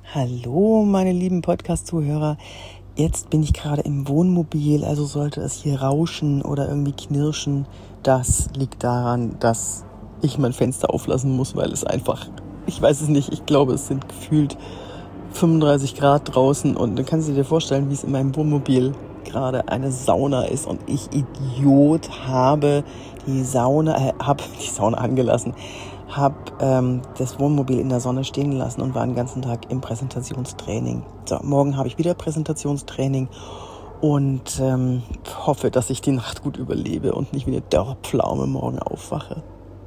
Hallo, meine lieben Podcast-Zuhörer. Jetzt bin ich gerade im Wohnmobil, also sollte es hier rauschen oder irgendwie knirschen. Das liegt daran, dass ich mein Fenster auflassen muss, weil es einfach, ich weiß es nicht, ich glaube, es sind gefühlt 35 Grad draußen und dann kannst du dir vorstellen, wie es in meinem Wohnmobil gerade eine Sauna ist und ich Idiot habe die Sauna angelassen. Habe das Wohnmobil in der Sonne stehen lassen und war den ganzen Tag im Präsentationstraining. So, morgen habe ich wieder Präsentationstraining und hoffe, dass ich die Nacht gut überlebe und nicht wie eine Dörrpflaume morgen aufwache.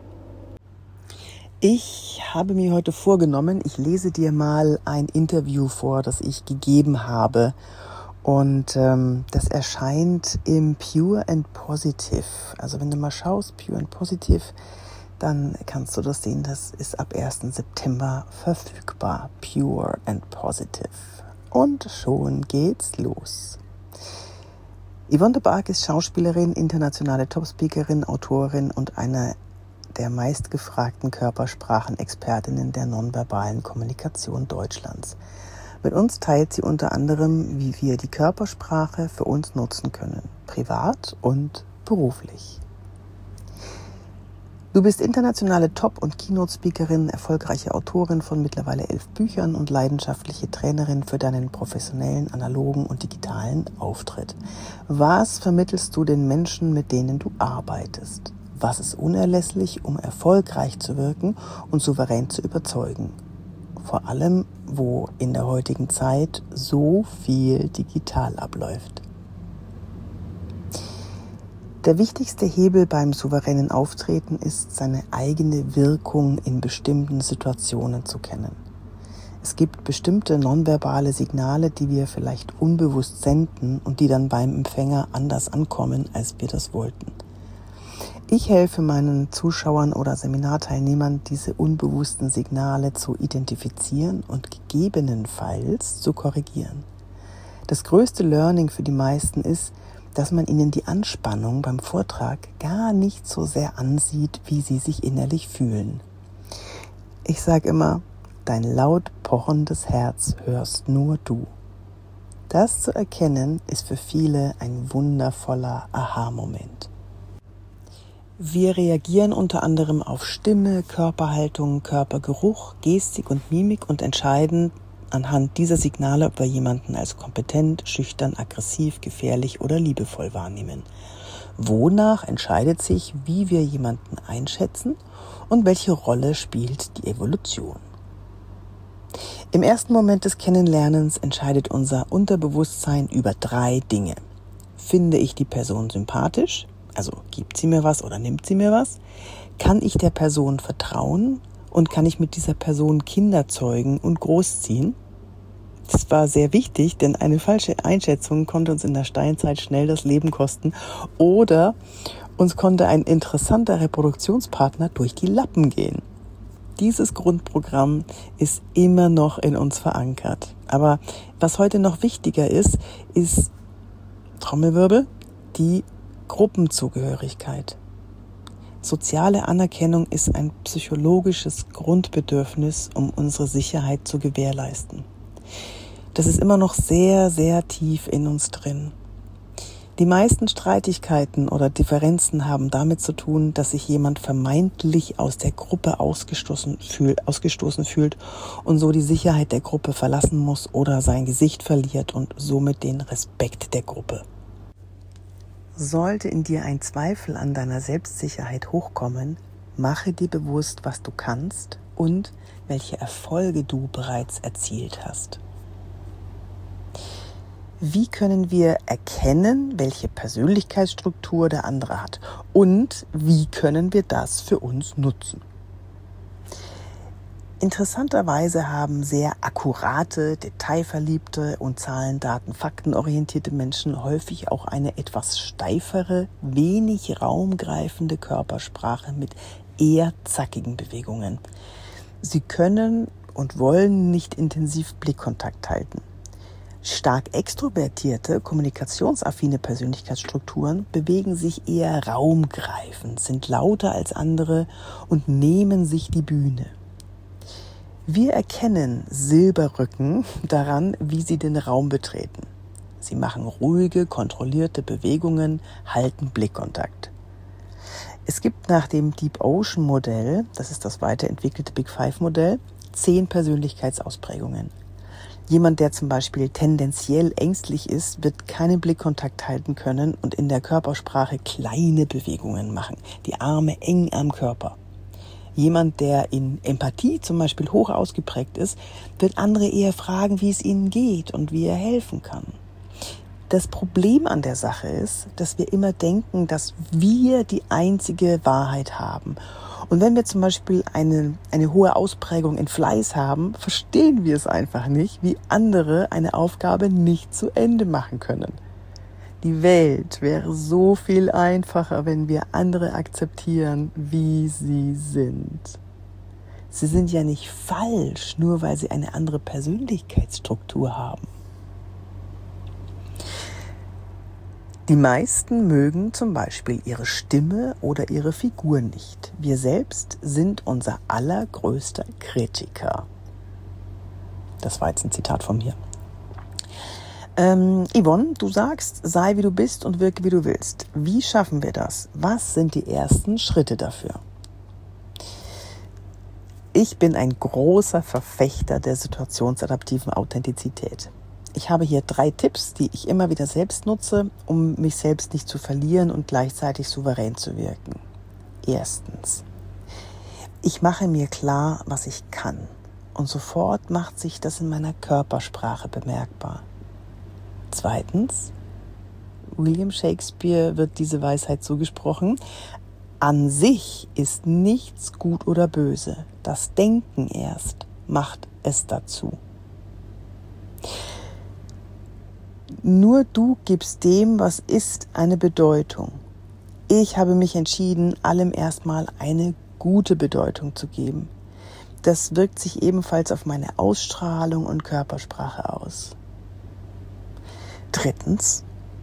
Ich habe mir heute vorgenommen, ich lese dir mal ein Interview vor, das ich gegeben habe. Und das erscheint im Pure and Positive. Also wenn du mal schaust, Pure and Positive, dann kannst du das sehen, das ist ab 1. September verfügbar. Pure and Positive. Und schon geht's los. Yvonne de Barg ist Schauspielerin, internationale Topspeakerin, Autorin und eine der meistgefragten Körpersprachen-Expertinnen der nonverbalen Kommunikation Deutschlands. Mit uns teilt sie unter anderem, wie wir die Körpersprache für uns nutzen können, privat und beruflich. Du bist internationale Top- und Keynote-Speakerin, erfolgreiche Autorin von mittlerweile 11 Büchern und leidenschaftliche Trainerin für deinen professionellen, analogen und digitalen Auftritt. Was vermittelst du den Menschen, mit denen du arbeitest? Was ist unerlässlich, um erfolgreich zu wirken und souverän zu überzeugen? Vor allem, wo in der heutigen Zeit so viel digital abläuft. Der wichtigste Hebel beim souveränen Auftreten ist, seine eigene Wirkung in bestimmten Situationen zu kennen. Es gibt bestimmte nonverbale Signale, die wir vielleicht unbewusst senden und die dann beim Empfänger anders ankommen, als wir das wollten. Ich helfe meinen Zuschauern oder Seminarteilnehmern, diese unbewussten Signale zu identifizieren und gegebenenfalls zu korrigieren. Das größte Learning für die meisten ist, dass man ihnen die Anspannung beim Vortrag gar nicht so sehr ansieht, wie sie sich innerlich fühlen. Ich sage immer, dein laut pochendes Herz hörst nur du. Das zu erkennen, ist für viele ein wundervoller Aha-Moment. Wir reagieren unter anderem auf Stimme, Körperhaltung, Körpergeruch, Gestik und Mimik und entscheiden anhand dieser Signale, ob wir jemanden als kompetent, schüchtern, aggressiv, gefährlich oder liebevoll wahrnehmen. Wonach entscheidet sich, wie wir jemanden einschätzen und welche Rolle spielt die Evolution. Im ersten Moment des Kennenlernens entscheidet unser Unterbewusstsein über 3 Dinge. Finde ich die Person sympathisch? Also gibt sie mir was oder nimmt sie mir was? Kann ich der Person vertrauen und kann ich mit dieser Person Kinder zeugen und großziehen? Das war sehr wichtig, denn eine falsche Einschätzung konnte uns in der Steinzeit schnell das Leben kosten oder uns konnte ein interessanter Reproduktionspartner durch die Lappen gehen. Dieses Grundprogramm ist immer noch in uns verankert. Aber was heute noch wichtiger ist Trommelwirbel, die Gruppenzugehörigkeit. Soziale Anerkennung ist ein psychologisches Grundbedürfnis, um unsere Sicherheit zu gewährleisten. Das ist immer noch sehr, sehr tief in uns drin. Die meisten Streitigkeiten oder Differenzen haben damit zu tun, dass sich jemand vermeintlich aus der Gruppe ausgestoßen fühlt und so die Sicherheit der Gruppe verlassen muss oder sein Gesicht verliert und somit den Respekt der Gruppe. Sollte in dir ein Zweifel an deiner Selbstsicherheit hochkommen, mache dir bewusst, was du kannst und welche Erfolge du bereits erzielt hast. Wie können wir erkennen, welche Persönlichkeitsstruktur der andere hat und wie können wir das für uns nutzen? Interessanterweise haben sehr akkurate, detailverliebte und Zahlen, Daten, faktenorientierte Menschen häufig auch eine etwas steifere, wenig raumgreifende Körpersprache mit eher zackigen Bewegungen. Sie können und wollen nicht intensiv Blickkontakt halten. Stark extrovertierte, kommunikationsaffine Persönlichkeitsstrukturen bewegen sich eher raumgreifend, sind lauter als andere und nehmen sich die Bühne. Wir erkennen Silberrücken daran, wie sie den Raum betreten. Sie machen ruhige, kontrollierte Bewegungen, halten Blickkontakt. Es gibt nach dem Deep Ocean Modell, das ist das weiterentwickelte Big Five Modell, 10 Persönlichkeitsausprägungen. Jemand, der zum Beispiel tendenziell ängstlich ist, wird keinen Blickkontakt halten können und in der Körpersprache kleine Bewegungen machen, die Arme eng am Körper. Jemand, der in Empathie zum Beispiel hoch ausgeprägt ist, wird andere eher fragen, wie es ihnen geht und wie er helfen kann. Das Problem an der Sache ist, dass wir immer denken, dass wir die einzige Wahrheit haben. Und wenn wir zum Beispiel eine hohe Ausprägung in Fleiß haben, verstehen wir es einfach nicht, wie andere eine Aufgabe nicht zu Ende machen können. Die Welt wäre so viel einfacher, wenn wir andere akzeptieren, wie sie sind. Sie sind ja nicht falsch, nur weil sie eine andere Persönlichkeitsstruktur haben. Die meisten mögen zum Beispiel ihre Stimme oder ihre Figur nicht. Wir selbst sind unser allergrößter Kritiker. Das war jetzt ein Zitat von mir. Yvonne, du sagst, sei wie du bist und wirke wie du willst. Wie schaffen wir das? Was sind die ersten Schritte dafür? Ich bin ein großer Verfechter der situationsadaptiven Authentizität. Ich habe hier 3 Tipps, die ich immer wieder selbst nutze, um mich selbst nicht zu verlieren und gleichzeitig souverän zu wirken. Erstens, ich mache mir klar, was ich kann. Und sofort macht sich das in meiner Körpersprache bemerkbar. Zweitens, William Shakespeare wird diese Weisheit zugesprochen: An sich ist nichts gut oder böse. Das Denken erst macht es dazu. Nur du gibst dem, was ist, eine Bedeutung. Ich habe mich entschieden, allem erstmal eine gute Bedeutung zu geben. Das wirkt sich ebenfalls auf meine Ausstrahlung und Körpersprache aus. Drittens,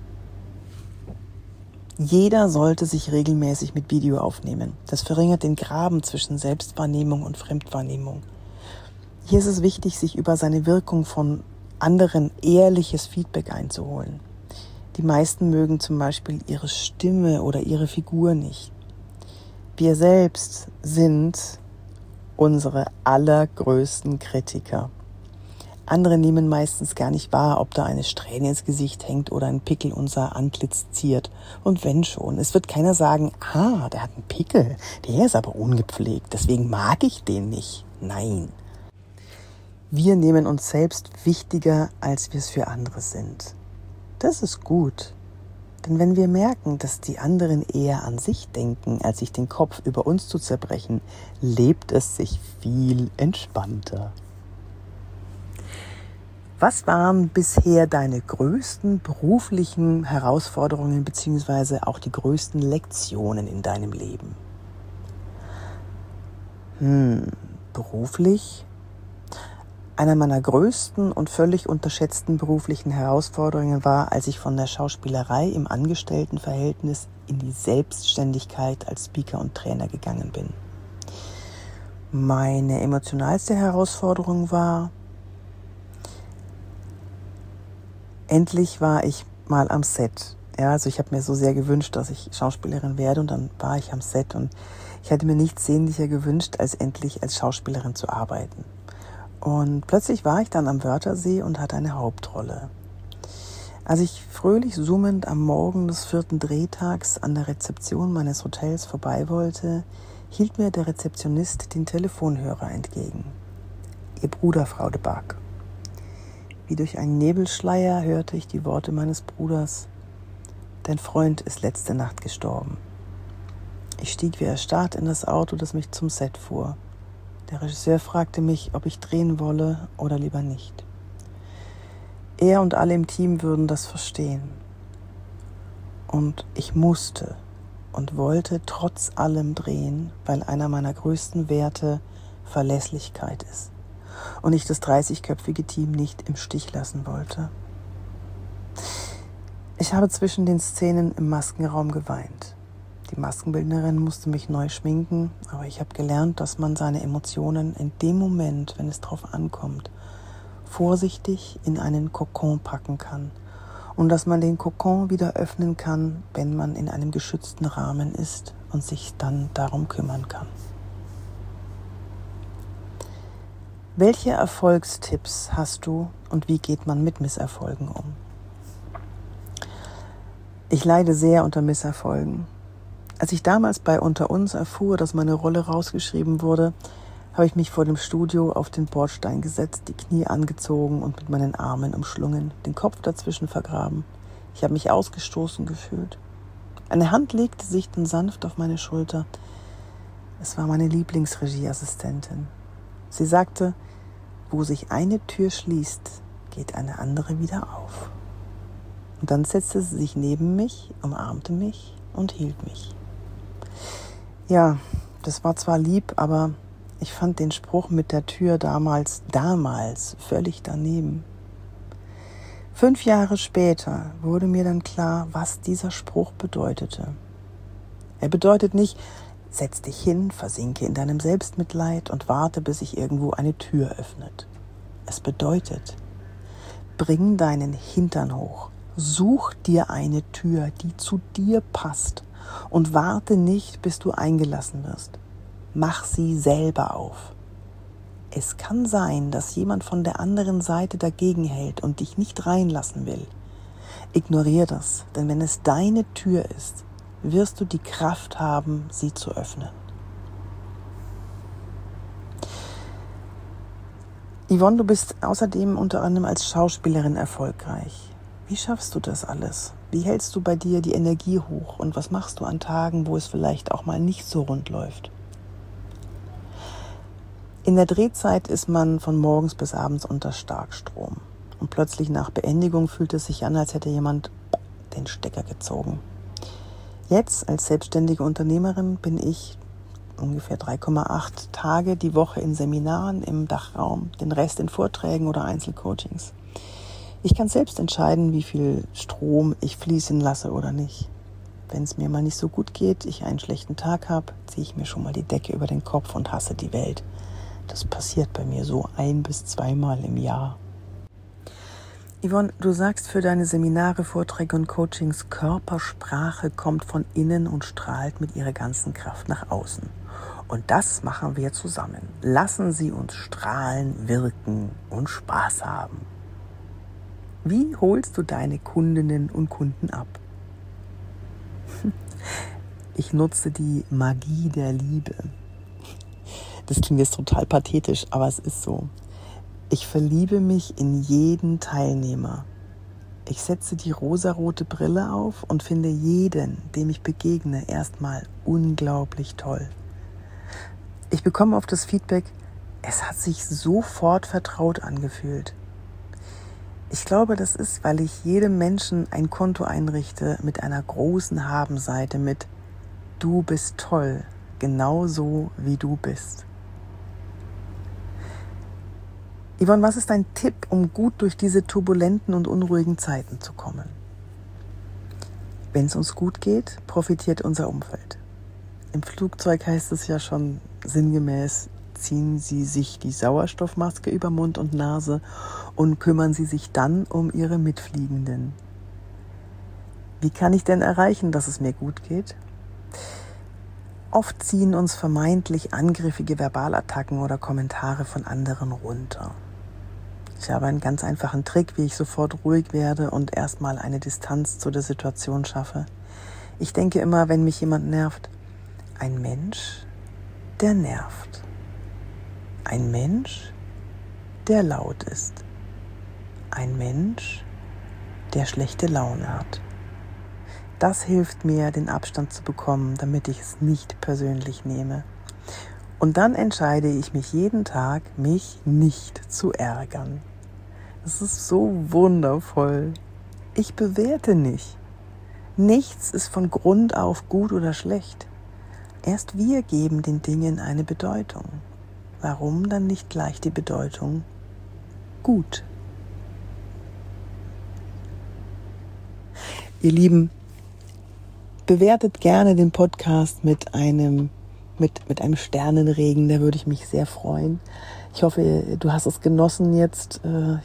jeder sollte sich regelmäßig mit Video aufnehmen. Das verringert den Graben zwischen Selbstwahrnehmung und Fremdwahrnehmung. Hier ist es wichtig, sich über seine Wirkung von anderen ehrliches Feedback einzuholen. Die meisten mögen zum Beispiel ihre Stimme oder ihre Figur nicht. Wir selbst sind unsere allergrößten Kritiker. Andere nehmen meistens gar nicht wahr, ob da eine Strähne ins Gesicht hängt oder ein Pickel unser Antlitz ziert. Und wenn schon, es wird keiner sagen, der hat einen Pickel, der ist aber ungepflegt, deswegen mag ich den nicht. Nein. Wir nehmen uns selbst wichtiger, als wir es für andere sind. Das ist gut. Denn wenn wir merken, dass die anderen eher an sich denken, als sich den Kopf über uns zu zerbrechen, lebt es sich viel entspannter. Was waren bisher deine größten beruflichen Herausforderungen bzw. auch die größten Lektionen in deinem Leben? Beruflich? Einer meiner größten und völlig unterschätzten beruflichen Herausforderungen war, als ich von der Schauspielerei im Angestelltenverhältnis in die Selbstständigkeit als Speaker und Trainer gegangen bin. Meine emotionalste Herausforderung war, endlich war ich mal am Set. Ja, also ich habe mir so sehr gewünscht, dass ich Schauspielerin werde, und dann war ich am Set und ich hätte mir nichts sehnlicher gewünscht, als endlich als Schauspielerin zu arbeiten. Und plötzlich war ich dann am Wörthersee und hatte eine Hauptrolle. Als ich fröhlich summend am Morgen des 4. Drehtags an der Rezeption meines Hotels vorbei wollte, hielt mir der Rezeptionist den Telefonhörer entgegen. Ihr Bruder, Frau de Baak. Wie durch einen Nebelschleier hörte ich die Worte meines Bruders: Dein Freund ist letzte Nacht gestorben. Ich stieg wie erstarrt in das Auto, das mich zum Set fuhr. Der Regisseur fragte mich, ob ich drehen wolle oder lieber nicht. Er und alle im Team würden das verstehen. Und ich musste und wollte trotz allem drehen, weil einer meiner größten Werte Verlässlichkeit ist und ich das 30-köpfige Team nicht im Stich lassen wollte. Ich habe zwischen den Szenen im Maskenraum geweint. Die Maskenbildnerin musste mich neu schminken, aber ich habe gelernt, dass man seine Emotionen in dem Moment, wenn es drauf ankommt, vorsichtig in einen Kokon packen kann und dass man den Kokon wieder öffnen kann, wenn man in einem geschützten Rahmen ist und sich dann darum kümmern kann. Welche Erfolgstipps hast du und wie geht man mit Misserfolgen um? Ich leide sehr unter Misserfolgen. Als ich damals bei Unter uns erfuhr, dass meine Rolle rausgeschrieben wurde, habe ich mich vor dem Studio auf den Bordstein gesetzt, die Knie angezogen und mit meinen Armen umschlungen, den Kopf dazwischen vergraben. Ich habe mich ausgestoßen gefühlt. Eine Hand legte sich dann sanft auf meine Schulter. Es war meine Lieblingsregieassistentin. Sie sagte, wo sich eine Tür schließt, geht eine andere wieder auf. Und dann setzte sie sich neben mich, umarmte mich und hielt mich. Ja, das war zwar lieb, aber ich fand den Spruch mit der Tür damals völlig daneben. 5 Jahre später wurde mir dann klar, was dieser Spruch bedeutete. Er bedeutet nicht, setz dich hin, versinke in deinem Selbstmitleid und warte, bis sich irgendwo eine Tür öffnet. Es bedeutet, bring deinen Hintern hoch, such dir eine Tür, die zu dir passt und warte nicht, bis du eingelassen wirst. Mach sie selber auf. Es kann sein, dass jemand von der anderen Seite dagegen hält und dich nicht reinlassen will. Ignoriere das, denn wenn es deine Tür ist, wirst du die Kraft haben, sie zu öffnen. Yvonne, du bist außerdem unter anderem als Schauspielerin erfolgreich. Wie schaffst du das alles? Wie hältst du bei dir die Energie hoch und was machst du an Tagen, wo es vielleicht auch mal nicht so rund läuft? In der Drehzeit ist man von morgens bis abends unter Starkstrom und plötzlich nach Beendigung fühlt es sich an, als hätte jemand den Stecker gezogen. Jetzt als selbstständige Unternehmerin bin ich ungefähr 3,8 Tage die Woche in Seminaren im Dachraum, den Rest in Vorträgen oder Einzelcoachings. Ich kann selbst entscheiden, wie viel Strom ich fließen lasse oder nicht. Wenn es mir mal nicht so gut geht, ich einen schlechten Tag habe, ziehe ich mir schon mal die Decke über den Kopf und hasse die Welt. Das passiert bei mir so 1 bis 2 Mal im Jahr. Yvonne, du sagst für deine Seminare, Vorträge und Coachings, Körpersprache kommt von innen und strahlt mit ihrer ganzen Kraft nach außen. Und das machen wir zusammen. Lassen Sie uns strahlen, wirken und Spaß haben. Wie holst du deine Kundinnen und Kunden ab? Ich nutze die Magie der Liebe. Das klingt jetzt total pathetisch, aber es ist so. Ich verliebe mich in jeden Teilnehmer. Ich setze die rosarote Brille auf und finde jeden, dem ich begegne, erstmal unglaublich toll. Ich bekomme oft das Feedback, es hat sich sofort vertraut angefühlt. Ich glaube, das ist, weil ich jedem Menschen ein Konto einrichte mit einer großen Habenseite mit Du bist toll, genauso wie du bist. Yvonne, was ist dein Tipp, um gut durch diese turbulenten und unruhigen Zeiten zu kommen? Wenn es uns gut geht, profitiert unser Umfeld. Im Flugzeug heißt es ja schon sinngemäß, ziehen Sie sich die Sauerstoffmaske über Mund und Nase und kümmern Sie sich dann um Ihre Mitfliegenden. Wie kann ich denn erreichen, dass es mir gut geht? Oft ziehen uns vermeintlich angriffige Verbalattacken oder Kommentare von anderen runter. Ich habe einen ganz einfachen Trick, wie ich sofort ruhig werde und erstmal eine Distanz zu der Situation schaffe. Ich denke immer, wenn mich jemand nervt, ein Mensch, der nervt. Ein Mensch, der laut ist. Ein Mensch, der schlechte Laune hat. Das hilft mir, den Abstand zu bekommen, damit ich es nicht persönlich nehme. Und dann entscheide ich mich jeden Tag, mich nicht zu ärgern. Das ist so wundervoll. Ich bewerte nicht. Nichts ist von Grund auf gut oder schlecht. Erst wir geben den Dingen eine Bedeutung. Warum dann nicht gleich die Bedeutung gut? Ihr Lieben, bewertet gerne den Podcast mit einem Sternenregen, da würde ich mich sehr freuen. Ich hoffe, du hast es genossen jetzt,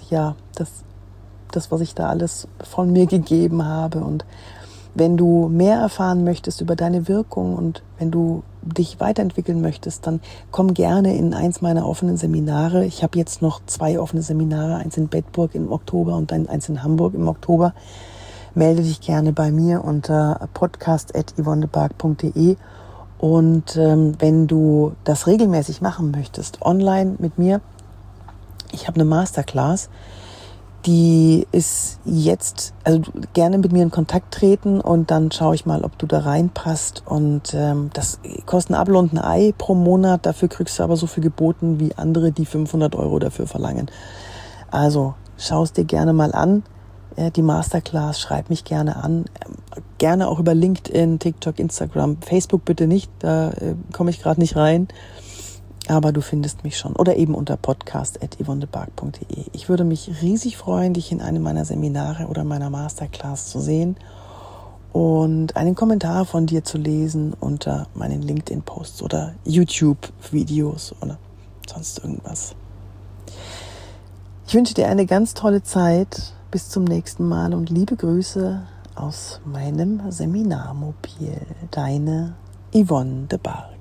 das, was ich da alles von mir gegeben habe. Und wenn du mehr erfahren möchtest über deine Wirkung und wenn du dich weiterentwickeln möchtest, dann komm gerne in eins meiner offenen Seminare. Ich habe jetzt noch 2 offene Seminare, eins in Bedburg im Oktober und eins in Hamburg im Oktober. Melde dich gerne bei mir unter podcast@yvonnebark.de. Und wenn du das regelmäßig machen möchtest, online mit mir, ich habe eine Masterclass, die ist jetzt, also gerne mit mir in Kontakt treten und dann schaue ich mal, ob du da reinpasst. Und das kostet ein Apfel und ein Ei pro Monat, dafür kriegst du aber so viel geboten wie andere, die 500 € dafür verlangen. Also schau es dir gerne mal an. Die Masterclass, schreib mich gerne an, gerne auch über LinkedIn, TikTok, Instagram, Facebook bitte nicht, da komme ich gerade nicht rein, aber du findest mich schon oder eben unter podcast@yvonnebark.de. Ich würde mich riesig freuen, dich in einem meiner Seminare oder meiner Masterclass zu sehen und einen Kommentar von dir zu lesen unter meinen LinkedIn-Posts oder YouTube-Videos oder sonst irgendwas. Ich wünsche dir eine ganz tolle Zeit. Bis zum nächsten Mal und liebe Grüße aus meinem Seminarmobil. Deine Yvonne de Barg.